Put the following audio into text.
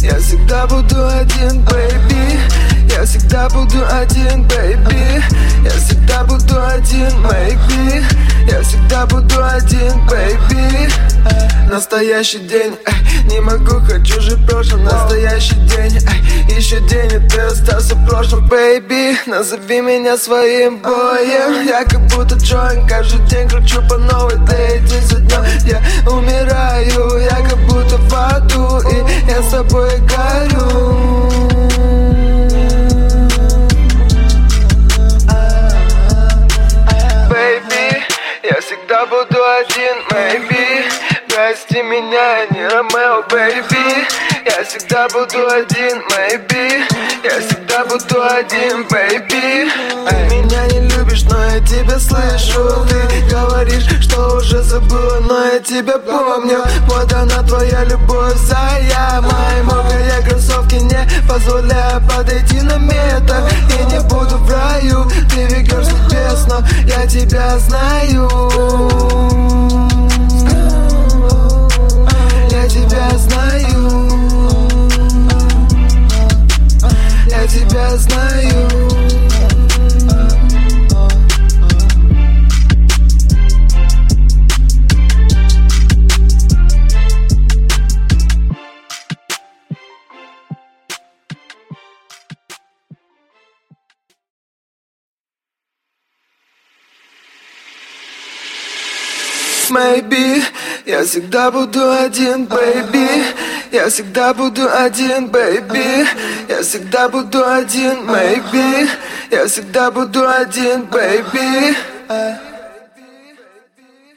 Я всегда буду один, baby. Я всегда буду один, baby. Я всегда буду один, maybe. Я всегда буду один, baby. Настоящий день, не могу, хочу жить в прошлом. Настоящий день, еще день, и ты остался в прошлом, baby. Назови меня своим боем. Я как будто Джоин, каждый день кручу по новой, да день за днем я умираю. Я как будто в аду, и я с тобой горю. Я всегда буду один, maybe. Прости меня, я не Ромео, baby. Я всегда буду один, maybe. Я всегда буду один, baby. Ты меня не любишь, но я тебя слышу. Ты говоришь, что уже забыла, но я тебя помню. Вот она твоя любовь, зая. Мои мокрые кроссовки не позволяют подойти на метр. И не буду в раю, ты ведешь с небес, но я тебя знаю. Я тебя знаю. Я тебя знаю. Maybe. Я всегда буду один, baby. Я всегда буду один, baby. Я всегда буду один, maybe. Я всегда буду один, baby.